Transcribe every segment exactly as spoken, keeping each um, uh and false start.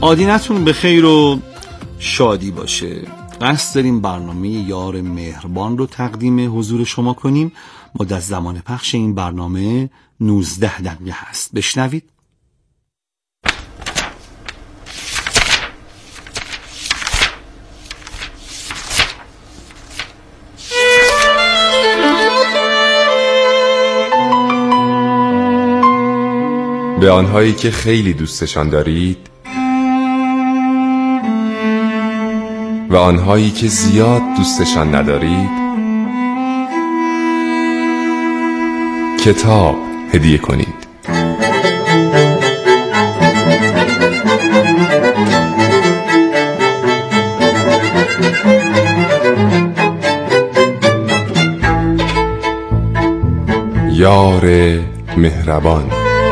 آدینتون به خیر و شادی باشه. قصد داریم برنامه یار مهربان رو تقدیم حضور شما کنیم. مدت زمان پخش این برنامه نوزده دقیقه هست. بشنوید. به آنهایی که خیلی دوستشان دارید و آنهایی که زیاد دوستشان ندارید کتاب هدیه کنید. یار مهربان.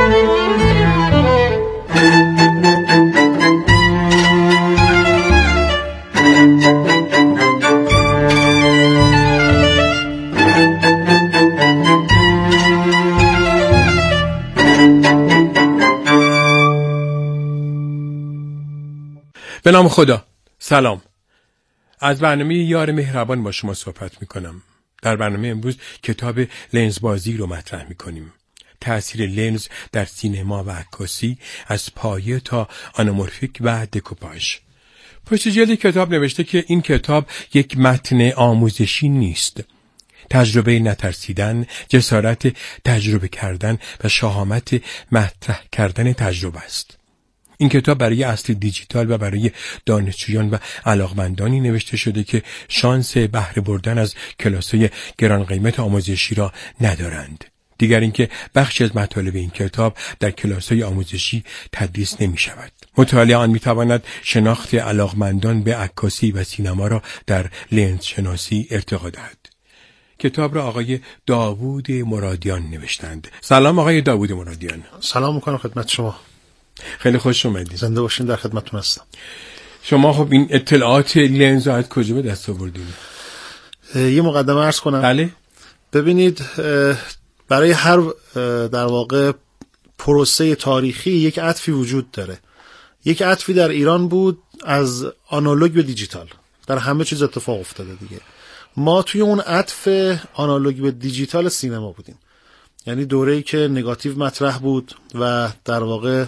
به نام خدا. سلام. از برنامه یار مهربان با شما صحبت می کنم. در برنامه امروز کتاب لنزبازی رو مطرح می کنیم. تأثیر لنز در سینما و عکاسی از پایه تا آنامورفیک و دکوپاژ. پشت جلد کتاب نوشته که این کتاب یک متن آموزشی نیست. تجربه نترسیدن، جسارت تجربه کردن و شهامت مطرح کردن تجربه است. این کتاب برای اصل دیجیتال و برای دانشجویان و علاقمندانی نوشته شده که شانس بهره بردن از کلاس‌های گران قیمت آموزشی را ندارند. دیگر اینکه بخشی از مطالب این کتاب در کلاس‌های آموزشی تدریس نمی‌شود. مطالعه آن می‌تواند شناخت علاقمندان به عکاسی و سینما را در لنز شناسی ارتقا دهد. کتاب را آقای داوود مرادیان نوشتند. سلام آقای داوود مرادیان. سلام می‌کنم خدمت شما. خیلی خوش اومدید. زنده باشین، در خدمتتون هستم. شما خب این اطلاعات لنز رو از کجا به دست آوردید؟ یه مقدمه عرض کنم. بله. ببینید، برای هر در واقع پروسه تاریخی یک عطفی وجود داره. یک عطفی در ایران بود از آنالوگ به دیجیتال. در همه چیز اتفاق افتاده دیگه. ما توی اون عطف آنالوگ به دیجیتال سینما بودیم. یعنی دوره‌ای که نگاتیو مطرح بود و در واقع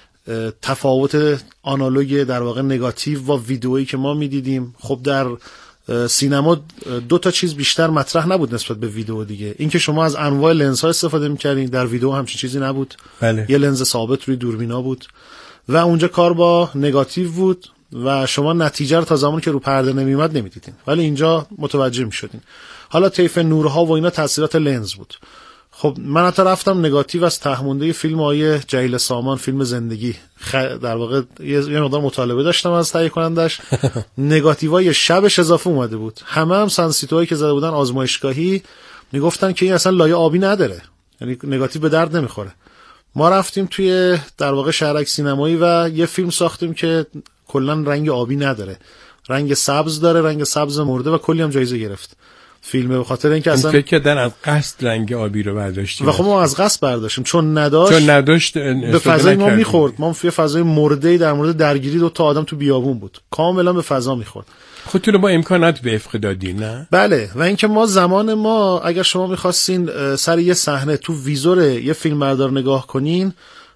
تفاوت آنالوگ در واقع نگاتیو و ویدئویی که ما می‌دیدیم، خب در سینما دو تا چیز بیشتر مطرح نبود نسبت به ویدئو دیگه. اینکه شما از انواع لنزها استفاده می‌کردین، در ویدئو همچین چیزی نبود. بله. یه لنز ثابت روی دوربینا بود و اونجا کار با نگاتیو بود و شما نتیجه رو تا زمانی که رو پرده نمی‌اومد نمی‌دیدین، ولی اینجا متوجه می‌شدین. حالا طیف نورها و اینا تاثیرات لنز بود. خب من حتی رفتم نگاتیو از تهمونده فیلم آیه جلیل سامان، فیلم زندگی، خ... در واقع یه مقدار مطالبه داشتم از تهیه کنندش. نگاتیوهای شبش اضافه اومده بود، همه هم سنسیتوهایی که زده بودن آزمایشگاهی میگفتن که این اصلا لایه آبی نداره، یعنی نگاتیو به درد نمیخوره. ما رفتیم توی در واقع شهرک سینمایی و یه فیلم ساختیم که کلا رنگ آبی نداره، رنگ سبز داره، رنگ سبز مرده، و کلی هم جایزه گرفت فیلمه، به خاطر اینکه اصلا فکر کردن از قصد رنگ آبی رو برداشتیم و خب ما از قصد برداشتیم چون نداشت چون نداشت به فضای ما میخورد. ما توی فضای مرده‌ای در مورد درگیری دو تا آدم تو بیابون بود، کاملا به فضا میخورد. خودتون با امکانات به افق دادین نه؟ بله. و اینکه ما زمان ما اگر شما میخواستین سر یه صحنه تو ویزور یه فیلمبردار نگاه کنین،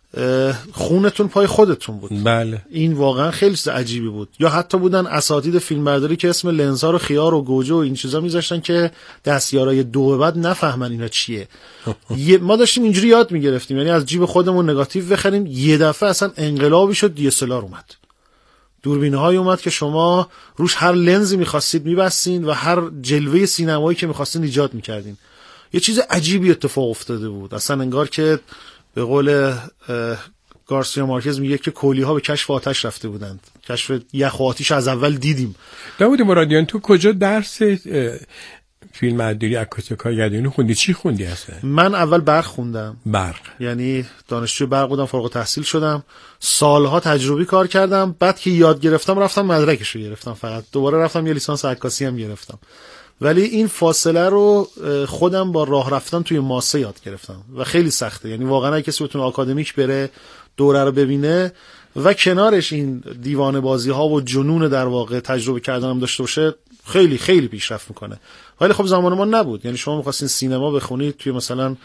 خونتون پای خودتون بود. بله. این واقعا خیلی چیز عجیبی بود. یا حتی بودن اساتید فیلمبرداری که اسم لنزها رو خیار و گوجه و این چیزا میذاشتن که دستیارای دو بعد نفهمن اینا چیه. ما داشتیم اینجوری یاد میگرفتیم، یعنی از جیب خودمون نگاتیو بخریم. یه دفعه اصلا انقلابی شد، دی اس ال آر اومد، دوربین‌های اومد که شما روش هر لنزی می‌خواستید می‌بستین و هر جلوه سینمایی که می‌خواستین ایجاد می‌کردین. یه چیز عجیبی اتفاق افتاده بود. اصلا انگار که به قول گارسیا مارکز میگه که کولی‌ها به کشف آتش رفته بودند. کشف یخ و آتش از اول دیدیم. داوود مرادیان، تو کجا درس فیلم برداری عکاسی کارگردانی خوندی؟ چی خوندی اصلا؟ من اول برق خوندم. برق. یعنی دانشجوی برق بودم، فارغ التحصیل شدم. سالها تجربی کار کردم. بعد که یاد گرفتم رفتم مدرکشو گرفتم، فقط دوباره رفتم یه لیسانس عکاسی هم گرفتم. ولی این فاصله رو خودم با راه رفتن توی ماسه یاد گرفتم و خیلی سخته. یعنی واقعا اگه کسی بتونه آکادمیک بره دوره رو ببینه و کنارش این دیوانه بازی ها و جنون در واقع تجربه کردن هم داشته باشه، خیلی خیلی پیشرفت میکنه. ولی خب زمان ما نبود. یعنی شما می‌خواستین سینما بخونید توی مثلا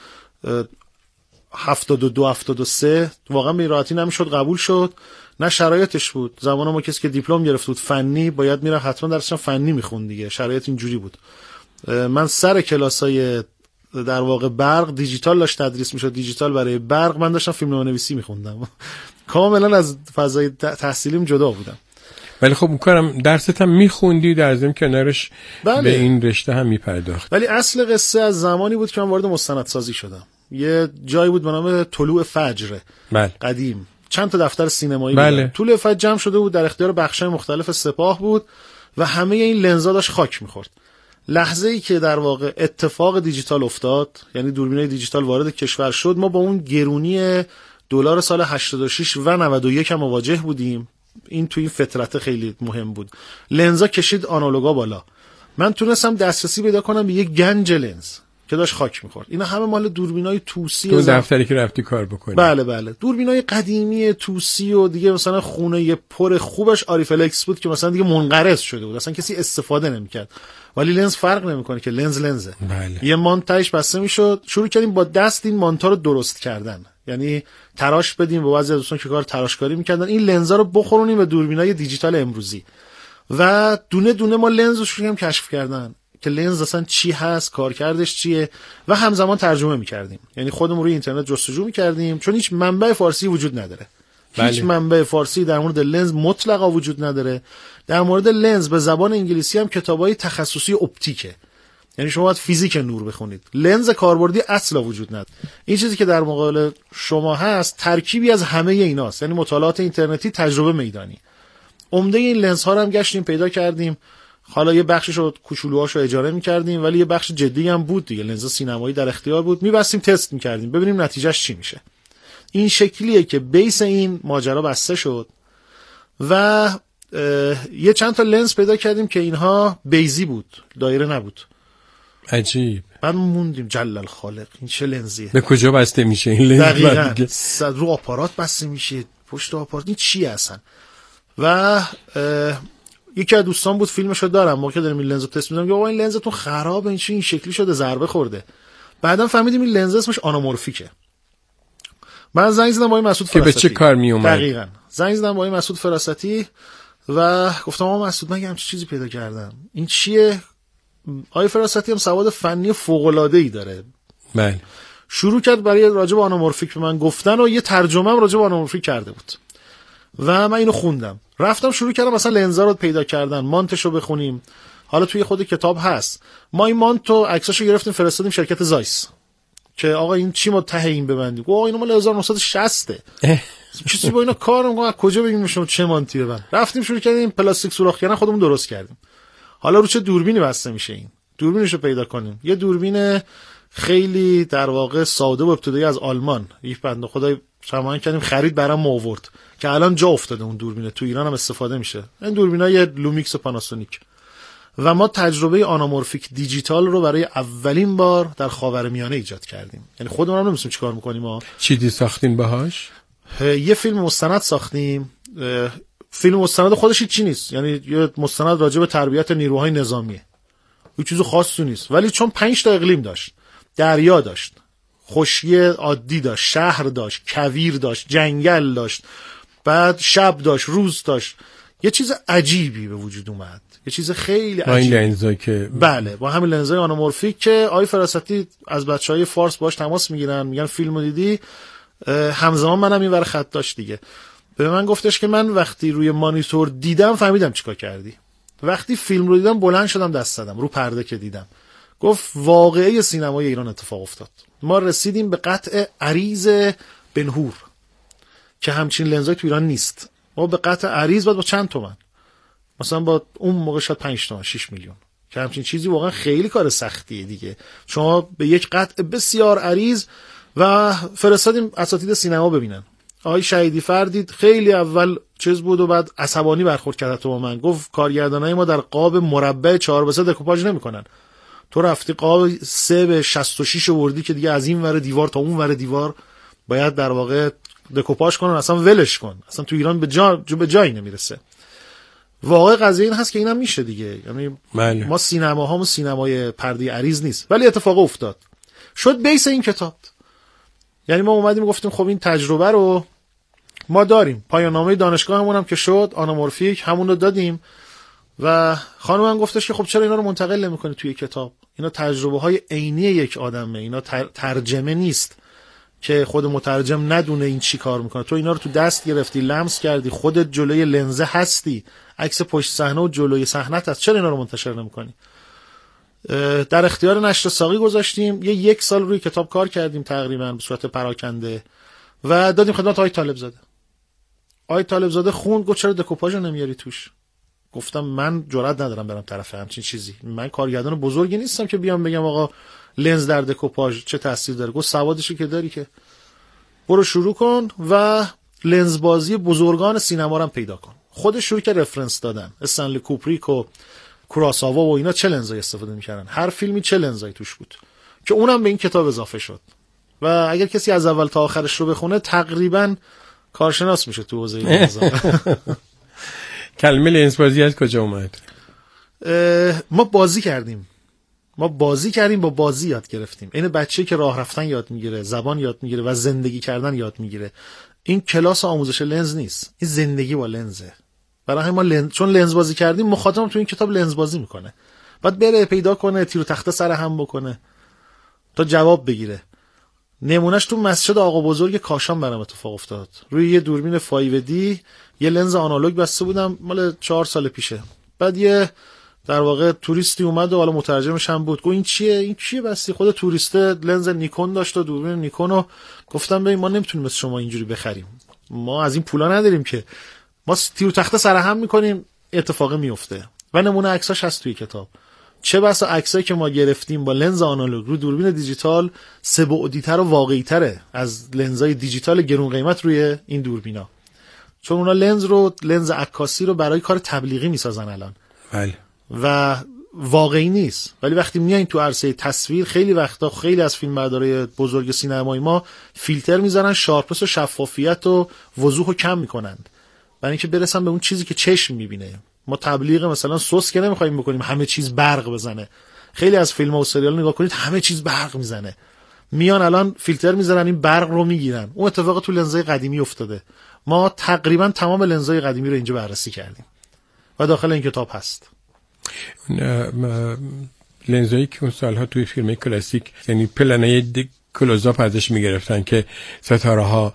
هفتاد و دو هفتاد و سه واقعا به راحتی نمیشد قبول شد، نه شرایطش بود. زمان ما کسی که دیپلم گرفت بود فنی باید میره حتما درسش فنی میخوند دیگه، شرایط اینجوری بود. من سر کلاسای در واقع برق دیجیتال داشت تدریس میشد، دیجیتال برای برق، من داشتم فیلمنامه‌نویسی میخوندم. کاملا از فضای تحصیلیم جدا بودم. ولی خب می‌کنم درست هم میخوندی، در ضمن کنارش بله. به این رشته هم میپرداخت. ولی اصل قصه از زمانی بود که من وارد مستندسازی شدم. یه جایی بود به نام طلوع فجر. بله. قدیم چند تا دفتر سینمایی بله. بود. طلوع فجر جمع شده بود، در اختیار بخش‌های مختلف سپاه بود و همه این لنزا داشت خاک می‌خورد. لحظه‌ای که در واقع اتفاق دیجیتال افتاد، یعنی دوربینای دیجیتال وارد کشور شد، ما با اون گرونی دلار سال هشتاد و شش و نود و یک هم مواجه بودیم. این تو این فترت خیلی مهم بود. لنزا کشید آنالوگا بالا. من تونستم دسترسی پیدا کنم به یک گنج لنز که داشت خاک می‌خورد. اینا همه مال دوربینای توسی. تو دفتری که رفتی کار بکنی. بله بله، دوربینای قدیمی توسی و دیگه مثلا خونه پر خوبش آریفلکس بود که مثلا دیگه منقرض شده بود، اصلا کسی استفاده نمی‌کرد. ولی لنز فرق نمی‌کنه که لنز لنزه. بله. یه مانتاژ بسته می‌شد، شروع کردیم با دست این مانتا رو درست کردن. یعنی تراش بدیم به بعضی از دوستان که کار تراشکاری می‌کردن، این لنزا رو بخورونیم به دوربینای دیجیتال امروزی و دونه دونه ما لنز رو شروع کردیم کشف کردن که لنز اصلا چی هست، کارکردش چیه و همزمان ترجمه می‌کردیم. یعنی خودمون روی اینترنت جستجو می‌کردیم، چون هیچ منبع فارسی وجود نداره. بله. هیچ منبع فارسی در مورد لنز مطلقا وجود نداره. در مورد لنز به زبان انگلیسی هم کتابای تخصصی اپتیکه. یعنی شما باید فیزیک نور بخونید. لنز کاربردی اصلا وجود نداره. این چیزی که در مقابل شما هست ترکیبی از همه ایناست. یعنی مطالعات اینترنتی، تجربه میدانی. عمده این لنزها رو هم گشتیم پیدا کردیم. حالا یه بخشش رو کوچولوهاشو اجاره می‌کردیم، ولی یه بخش جدی هم بود دیگه. لنز سینمایی در اختیار بود. می‌بستیم تست می‌کردیم ببینیم نتیجهش چی میشه. این شکلیه که بیس این ماجرا بسته شد و یه چند تا لنز پیدا کردیم که اینها بیزی بود، دایره نبود. عجیب. بعد موندیم جلل الخالق این چه لنزیه؟ به کجا بسته میشه این لنز؟ دقیقاً رو آپارات بسته میشه، پشت آپارات، این چیه اصلا؟ و یکی از دوستان بود فیلمشو دارم، ما که داریم این لنزو تست می‌کنیم، آقا این لنزتون خرابه، این چی این شکلی شده، ضربه خورده. بعدم فهمیدیم این لنز اسمش آنامورفیکه. من زنگ زدم با این مسعود فراستی که به چه کار می اومد. دقیقاً زنگ زدم با این مسعود فراستی و گفتم آقا مسعود من یه همچین چیزی پیدا کردم، این چیه؟ آقای فراستی هم سواد فنی فوق‌العاده‌ای داره. بله. شروع کرد برای راجع به آنامورفیک به من گفتن و یه ترجمه هم راجع به آنامورفیک کرده بود و من اینو خوندم. رفتم شروع کردم مثلا لنزا رو پیدا کردن، مانتشو بخونیم. حالا توی خود کتاب هست. ما این مانت و عکساشو گرفتیم فرستادیم شرکت زایس که آقا این چی ما ته این ببندیم. آقا اینو مال هزار و نهصد و شصت چیزی با اینا کار می‌کنم، از کجا بگیم شما چه مانتی ببند. رفتیم شروع کردیم پلاستیک سوراخ کردن، خودمون درست کردیم. حالا رو چه دوربینی بسته میشه این؟ دوربینشو پیدا کنیم. یه دوربین خیلی در واقع ساده و ابتدایی از آلمان، یک بنده خدای شماین کردیم خرید برام آورد که الان جا افتاده اون دوربینه، تو ایران هم استفاده میشه. این دوربینای لومیکس و پاناسونیک. و ما تجربه آنامورفیک دیجیتال رو برای اولین بار در خاورمیانه ایجاد کردیم. یعنی خودمون هم نمی‌دونیم چیکار می‌کنیم. ما چیزی ساختین باهاش؟ یه فیلم مستند ساختیم. فیلم مستند خودش چی نیست، یعنی یه مستند راجع به تربیت نیروهای نظامیه، هیچ چیز خاصی نیست، ولی چون پنج تا اقلیم داشت، دریا داشت، خشکی عادی داشت، شهر داشت، کویر داشت، جنگل داشت، بعد شب داشت، روز داشت، یه چیز عجیبی به وجود اومد، یه چیز خیلی عجیبی. این لنزایی که بله با همین لنزای آنامورفیک که آی فراستی از بچهای فارس باش تماس میگیرن، میگن فیلمو دیدی؟ همزمان منم اینور خط داشت دیگه. به من گفتش که من وقتی روی مانیتور دیدم فهمیدم چیکار کردی. وقتی فیلم رو دیدم بلند شدم دست زدم رو پرده که دیدم. گفت واقعه سینمای ایران اتفاق افتاد. ما رسیدیم به قطع عریض بنهور که همچین لنزای تو ایران نیست. ما به قطع عریض بعد با چند تومن، مثلا با اون موقع شاید پنج تومن شش میلیون، که همچین چیزی واقعا خیلی کار سختیه دیگه. شما به یک قطع بسیار عریض و فرستادیم اساتید سینما ببینن. آقای شهیدی فردید خیلی اول چیز بود و بعد عصبانی برخورد کرد تو با من، گفت کارگردانای ما در قاب مربع چهار به سه دکوپاژ نمیکنن، تو رفتی قاب سه به شصت و شش آوردی که دیگه از این ور دیوار تا اون ور دیوار باید در واقع دکوپاژ کنن، اصلا ولش کن، اصلا تو ایران به جا به جایی نمیرسه. واقعا قضیه این هست که اینم میشه دیگه، یعنی بله. ما سینماهامون سینمای پرده عریض نیست، ولی اتفاق افتاد شد بیس این کتاب. یعنی ما اومدیم گفتیم خب این تجربه رو ما داریم، پایان نامه دانشگاهمون هم که شد آنامورفیک همون رو دادیم و خانمم گفتش که خب چرا اینا رو منتقل نمی‌کنی توی کتاب؟ اینا تجربه های عینی یک آدمه، اینا ترجمه نیست که خود مترجم ندونه این چی کار میکنه. تو اینا رو تو دست گرفتی، لمس کردی، خودت جلوی لنزه هستی، عکس پشت صحنه و جلوی صحنت هست، چرا اینا رو منتشر نمی‌کنی؟ در اختیار نشر ساقی گذاشتیم، یه یک سال روی کتاب کار کردیم تقریبا به صورت پراکنده و دادیم خدمت آقای طالب زاده. آقای طالب زاده خوند، گفت چرا دکوپاژ نمیاری توش؟ گفتم من جرئت ندارم برم طرف همچین چیزی، من کارگردان بزرگی نیستم که بیام بگم آقا لنز در دکوپاژ چه تاثیر داره. گفت سوادشو که داری که برو شروع کن و لنز بازی بزرگان سینما رو هم پیدا کن. خودش شروع کرد رفرنس دادن، استنلی کوپریک و کوراساوا و اینا چه لنزای استفاده میکردن، هر فیلمی چه لنزای توش بود، که اونم به این کتاب اضافه شد و اگر کسی از اول تا آخرش رو بخونه تقریبا کارشناس میشه تو حوزه لنز. کلمه لنز بازی از کجا اومد؟ ما بازی کردیم ما بازی کردیم با بازی یاد گرفتیم. این بچه‌ای که راه رفتن یاد میگیره، زبان یاد میگیره و زندگی کردن یاد میگیره. این کلاس آموزش لنز نیست، این زندگی با لنزه. برای همین ما لنز، چون لنز بازی کردیم، مخاطبم تو این کتاب لنز بازی میکنه، بعد بره پیدا کنه، تیر و تخته سر هم بکنه تا جواب بگیره. نمونهش تو مسجد آقا بزرگ کاشان برام اتفاق افتاد. روی یه دوربین فایو دی یه لنز آنالوگ بسته بودم، مال چهار سال پیشه. بعد یه در واقع توریستی اومد و حالا مترجمش هم بود، گفت این چیه این چیه بستی؟ خود توریسته لنز نیکون داشت و دوربین نیکون رو. گفتم ببین ما نمیتونیم مثل شما اینجوری بخریم، ما از این پولا نداریم که، ما تیر و تخته سر هم میکنیم اتفاقی میفته. و نمونه عکساش هست توی کتاب. چه بسا عکسایی که ما گرفتیم با لنز آنالوگ رو دوربین دیجیتال سه بعدی‌تر و واقعی‌تره از لنزای دیجیتال گرون قیمت روی این دوربینا، چون اونا لنز رو لنز عکاسی رو برای کار تبلیغی میسازن الان. بله. و واقعی نیست. ولی وقتی میایین تو عرصه تصویر، خیلی وقتا خیلی از فیلمبردارای بزرگ سینمایی ما فیلتر میذارن، شارپنس و شفافیت و وضوح رو کم میکنن برای اینکه برسن به اون چیزی که چشم میبینه. ما تبلیغ مثلا سس که نمیخوایم بکنیم همه چیز برق بزنه. خیلی از فیلم‌ها و سریال نگاه کنید همه چیز برق میزنه، میان الان فیلتر میذارن این برق رو میگیرن. اون اتفاق تو لنزای قدیمی افتاده. ما تقریبا تمام لنزای قدیمی رو اینجا بررسی کردیم و داخل این کتاب هست. لنزایی که اون سالها توی فیلم کلاسیک، یعنی پلنه کلوزآپ ازش میگرفتن که ستاره ها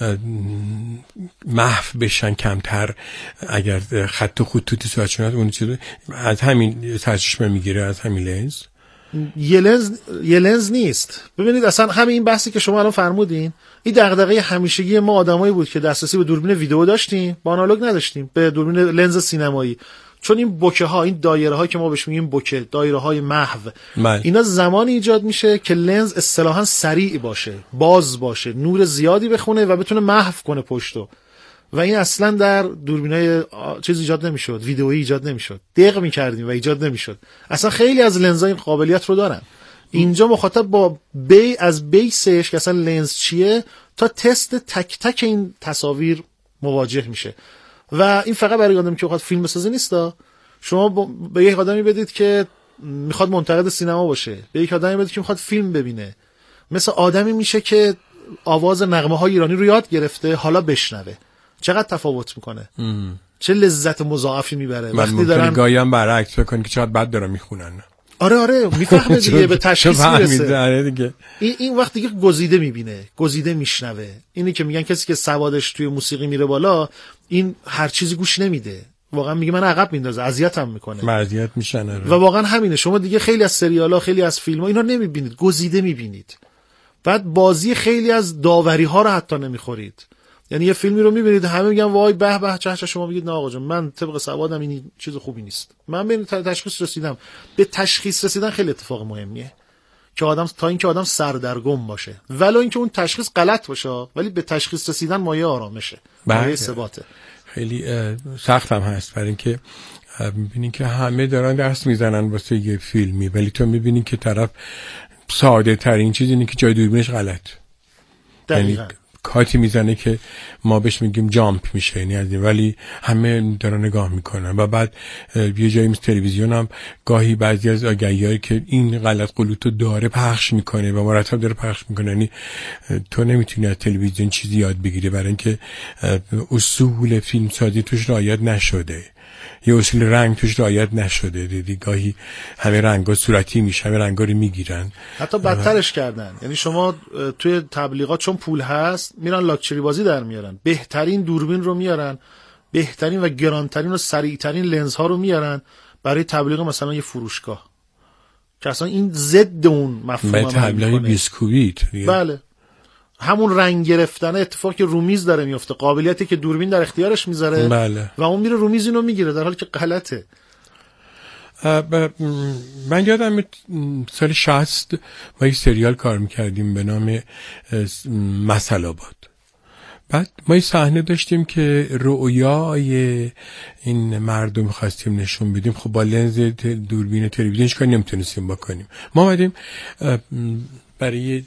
محو بشن کمتر اگر خط و خطوطی ساچونات، اون چیز از همین سرچشمه میگیره، از همین لنز. یه لنز یه لنز نیست. ببینید اصلا همین این بحثی که شما الان فرمودین، این دغدغه همیشگی ما آدمایی بود که دسترسی به دوربین ویدئو داشتیم، با آنالوگ نداشتیم، به دوربین لنز سینمایی. چون این بوکه ها، این دایره ها که ما بهش میگیم بوکه، دایره های محو، اینا زمانی ایجاد میشه که لنز اصطلاحاً سریع باشه، باز باشه، نور زیادی بخونه و بتونه محو کنه پشتو. و این اصلا در دوربینای چیز ایجاد نمیشد، ویدئویی ایجاد نمیشد. دق میکردیم و ایجاد نمیشد. اصلا خیلی از لنزها این قابلیت رو دارن. اینجا مخاطب با بی از بیسش که اصلا لنز چیه تا تست تک تک این تصاویر مواجه میشه. و این فقط برای آدمی که بخواد فیلم بسازه نیستا. شما به یک آدمی بدید که میخواد منتقد سینما باشه، به یک آدمی بدید که میخواد فیلم ببینه، مثل آدمی میشه که آواز نغمه های ایرانی رو یاد گرفته حالا بشنوه. چقدر تفاوت میکنه، ام. چه لذت مضاعفی میبره وقتی دارن گاهی هم برعکس بکنن که چقدر بد دارن میخونن. آره آره میفهمه دیگه، به تشخیص میرسه. دیگه. این این وقت دیگه گزیده میبینه، گزیده میشنوه. اینی که میگن کسی که سوادش توی موسیقی میره بالا، این هر چیزی گوش نمیده. واقعا میگه من عقب میندازه، اذیتم میکنه، اذیت میشن. و واقعا همینه. شما دیگه خیلی از سریالا، خیلی از فیلم‌ها اینا نمیبینید، گزیده میبینید. بعد بازی خیلی از داوری ها رو حتی نمیخورید. یعنی یه فیلمی رو میبینید همه میگن وای به به چه چه، شما میگید نه آقا جان من طبق سوادم این چیز خوبی نیست. من به تشخیص رسیدم. به تشخیص رسیدن خیلی اتفاق مهمیه. که آدم تا اینکه آدم سردرگم باشه، ولو اینکه اون تشخیص غلط باشه ولی به تشخیص رسیدن مایه آرامشه، مایه ثباته. خیلی سخت هم هست برای اینکه میبینی که همه دارن دست میزنن واسه یه فیلمی، ولی تو میبینی که طرف ساده ترین چیز اینه که جای دوربینش غلط، یعنی کاتی میزنه که ما بهش میگیم جامپ میشه، یعنی از این، ولی همه دارن نگاه میکنن. و بعد یه جایی مثل تلویزیون هم گاهی بعضی از آگهی‌هایی که این غلط قلوتو داره پخش میکنه و مرتب داره پخش میکنه، یعنی تو نمیتونی از تلویزیون چیزی یاد بگیری برای اینکه اصول فیلم سازی توش رعایت نشده، یه اصول رنگ توش رعایت نشده. دیدی گاهی همه رنگا صورتی میشه، همه رنگا رو میگیرن، حتی بدترش کردن. یعنی شما توی تبلیغات چون پول هست میرن لاکچری بازی در میارن، بهترین دوربین رو میارن، بهترین و گرانترین و سریعترین لنز ها رو میارن برای تبلیغ مثلا یه فروشگاه که اصلا این ضد اون مفهوم عمل میکنه. تبلیغ بیسکویت. بله، همون رنگ گرفتن اتفاقی که رومیز داره میفته، قابلیتی که دوربین در اختیارش میذاره. بله. و اون میره رومیز اینو میگیره در حالی که غلطه. من یادم سال شصت ما یک سریال کار میکردیم به نام مثل آباد. بعد ما یک صحنه داشتیم که رؤیای این مردم خواستیم نشون بدیم، خب با لنز دوربین تلویزیونش کاری نمیتونستیم بکنیم. ما اومدیم برای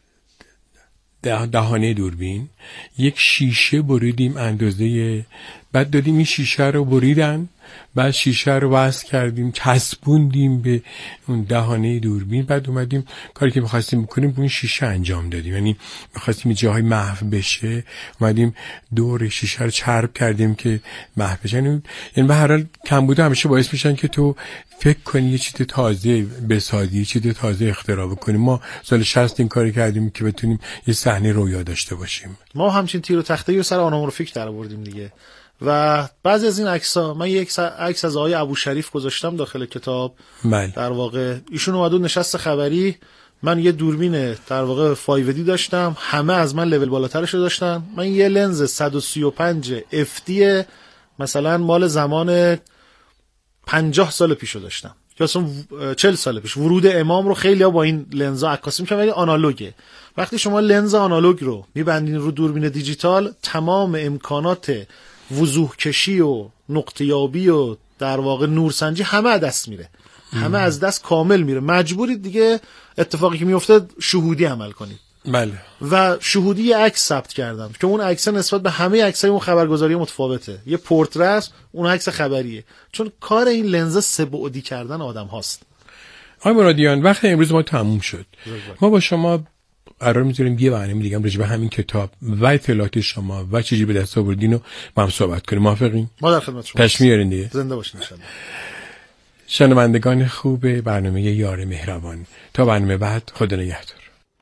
دهانه دوربین یک شیشه بریدیم اندازه، بعد دادیم این شیشه رو بریدن، بعد شیشه رو وصل کردیم چسبوندیم به اون دهانه دوربین، بعد اومدیم کاری که می‌خواستیم بکنیم با این شیشه انجام دادیم، یعنی می‌خواستیم یه جاهای محو بشه، اومدیم دور شیشه رو چرب کردیم که محو بشه. یعنی به هر حال کمبود همیشه باعث میشن که تو فکر کنی یه چیز تازه بسازی، یه چیز تازه اختراع بکنی. ما سال شصت این کاری کردیم که بتونیم یه صحنه رویا داشته باشیم. ما همچین تیر و تخته‌ای رو سر آنامورفیک در آوردیم دیگه. و بعضی از این عکس‌ها، من یک عکس از آقای ابوشریف گذاشتم داخل کتاب. بله. در واقع ایشون اومد نشست خبری، من یه دوربین در واقع فایو دی داشتم، همه از من لول بالاترش رو داشتن. من یه لنز صد و سی و پنج اف دی مثلا مال زمان پنجاه سال پیشو داشتم که اصلا چهل سال پیش ورود امام رو خیلی‌ها با این لنزا عکاسی می‌کنن، ولی آنالوگه. وقتی شما لنز آنالوگ رو می‌بندین رو دوربین دیجیتال، تمام امکانات وضوح کشی و نقطه‌یابی و در واقع نورسنجی همه از دست میره، همه از دست کامل میره. مجبورید دیگه اتفاقی که میفته شهودی عمل کنید. بله. و شهودی عکس ثبت کردم که اون عکس نسبت به همه عکسای اون خبرگزاری متفاوته، یه پورتره اون عکس خبریه، چون کار این لنز سه بعدی کردن آدم هاست. آقای مرادیان، وقت امروز ما تموم شد. ما با شما قرار می‌ذاریم یه برنامه دیگه هم راجع به همین کتاب و اطلاعات شما و چیزی به دست آوردین رو با هم صحبت کنیم. موافقین؟ ما در خدمت شما. تشمیع میارین دیگه. زنده باشین ان شاءالله. شنوندگان خوب برنامه یار مهربان، تا برنامه بعد، خدا نگهدار.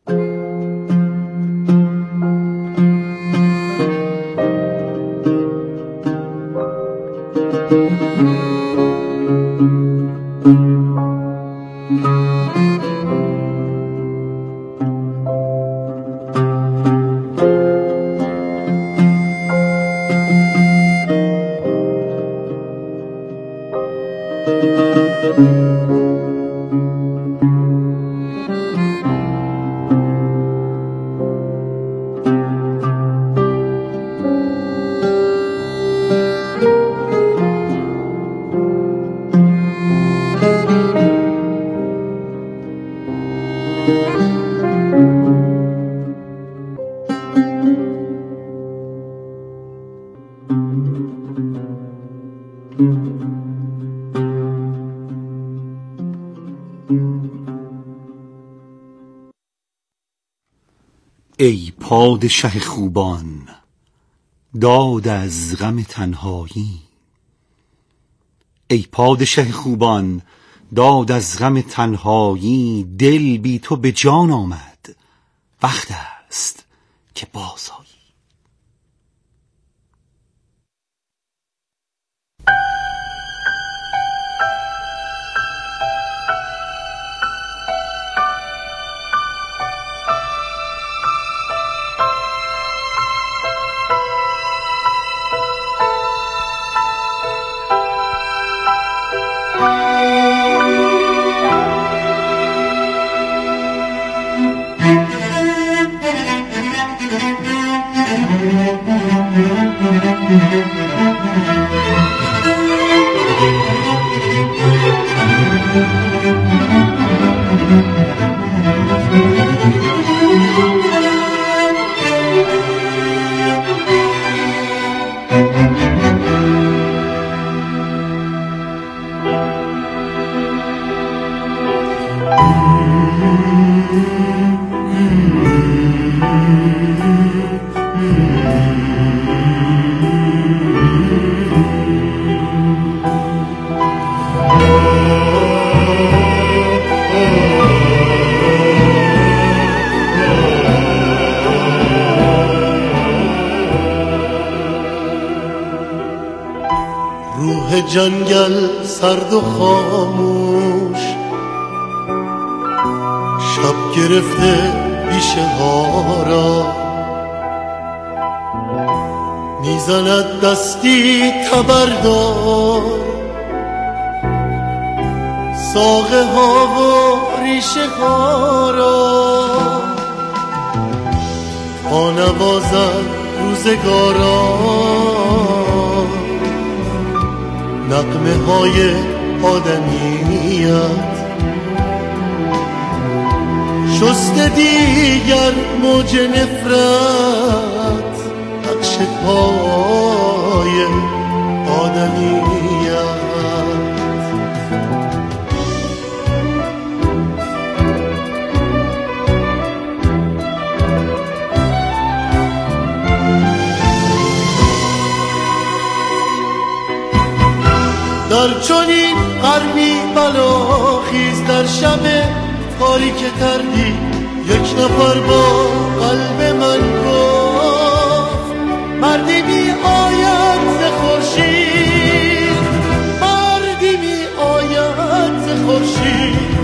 ای پادشه خوبان، داد از غم تنهایی. ای پادشه خوبان، داد از غم تنهایی. دل بی تو به جان آمد، وقت است که بازآیی. جنگل سرد و خاموش، شب گرفته بیشه ها را، میزند دستی تبردار ساقه ها و ریشه ها را، تا نوازد روزگاران نغمه های آدمیت. شسته دیگر موج نفرت نقش پای آدمیت. در چنین قرنی بلاخیز در شب تاریک تردی یک نفر با قلب من گفت مردی می آید ز خورشید، مردی می آید ز خورشید،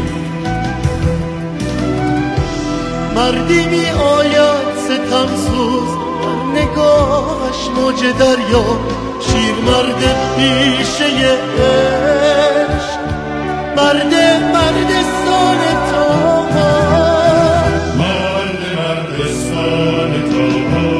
مردی می آید ستم سوز در نگاهش موج دریا، شیر مرد پیشه عشق، مرد مرد سان تاها، مرد مرد سان تاها.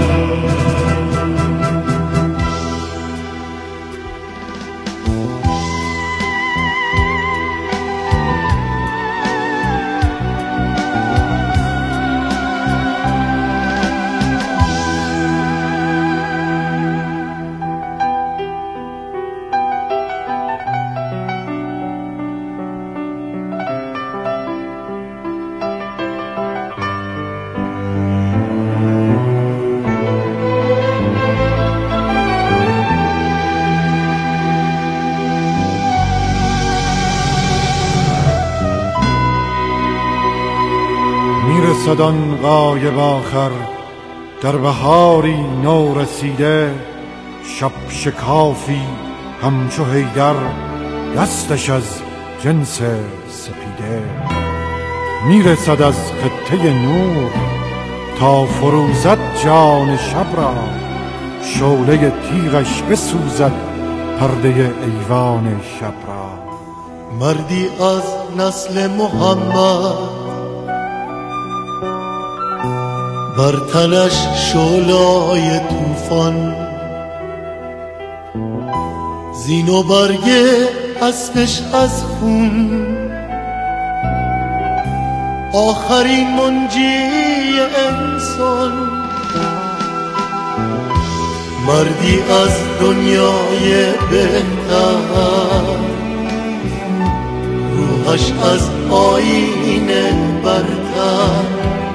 میرسدان غایب آخر در بهاری نو رسیده، شب شکافی همچو حیدر دستش از جنس سپیده. میرسد از خطه نور تا فروزد جان شب را، شعله تیغش بسوزد پرده ایوان شب را. مردی از نسل محمد بر تنش شعله‌های طوفان، زین و برگ اسبش از خون، آخرین منجی انسان. مردی از دنیای بهتر، روحش از آیین برتر،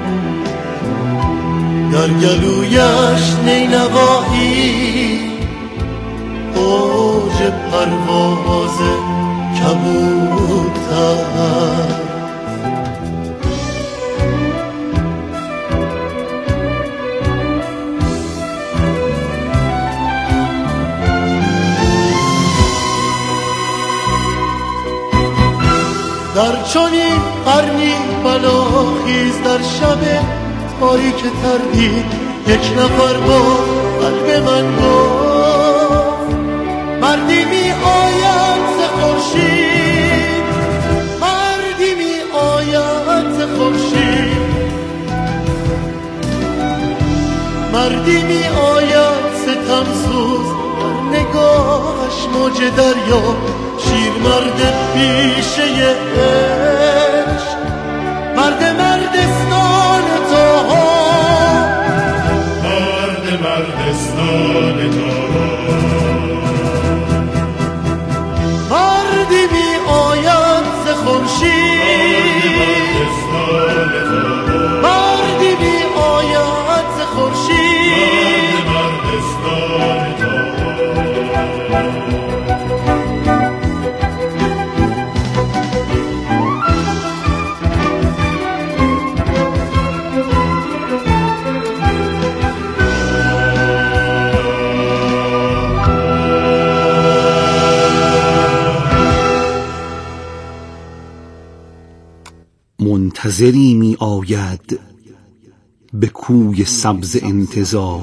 در گلویش نینوایی اوج پرواز کبوتر. در چنین قرنی بلاخیز در شب تاریک تردید یک نفر با قلب من گفت مردی می آید ز خورشید، مردی می آید ز خورشید، مردی می آید ز ستمسوز در نگاهش موج دریا شیرمرد پیشه عشق مرد مردستان تاها مرد مردستان تاها مردی می آید ز خورشید مردی می آید ز خورشید مرد مردستان تاها منتظری می آید به کوی سبز انتظار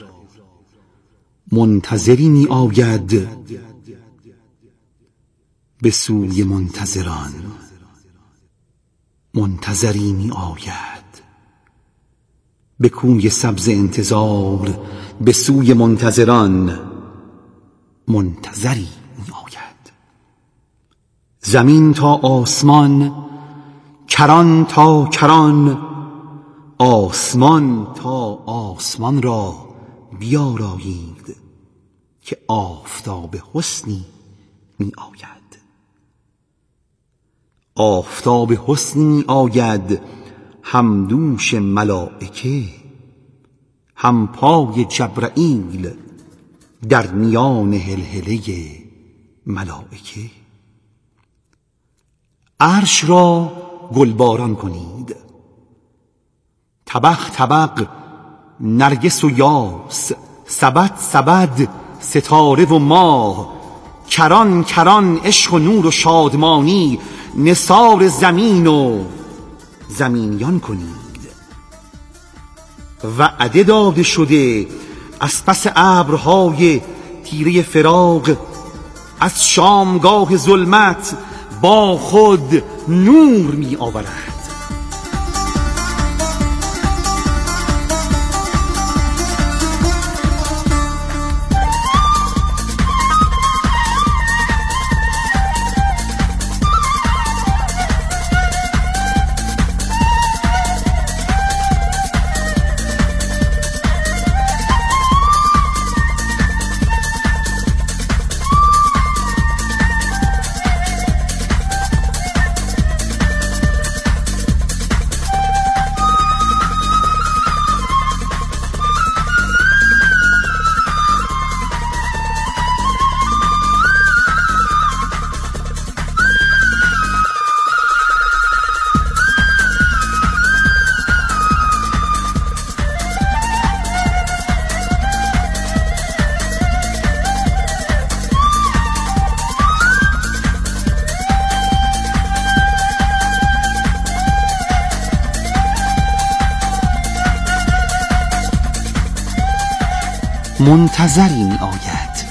منتظری می آید به سوی منتظران منتظری می آید به کوی سبز انتظار به سوی منتظران منتظری می آید زمین تا آسمان کران تا کران آسمان تا آسمان را بیارایید که آفتاب حسنی می آید آفتاب حسنی می آید هم دوش ملائکه هم پای جبرائیل در میان هلهله ملائکه عرش را گلباران کنید طبق طبق نرگس و یاس سبد سبد ستاره و ماه کران کران عشق و نور و شادمانی نثار زمین و زمینیان کنید وعده داده شده از پس ابرهای تیره فراق از شامگاه ظلمت با خود نور می آورد منتظری می آید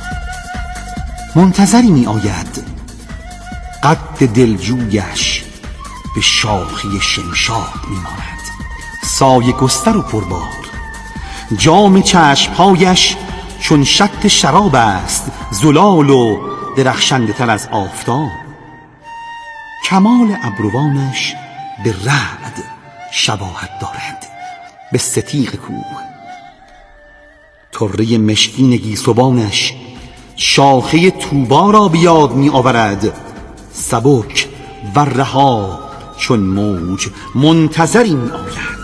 منتظری می آید قد دلجویش به شاخی شمشاد می ماند سایه گستر و پربار جام چشمهایش چون شط شراب است زلال و درخشنده تر از آفتاب کمال ابروانش به رعد شباهت دارد به ستیغ کوه طره مشکین گیسوانش شاخه طوبا را بیاد می آورد سبک و رها چون موج منتظری می آید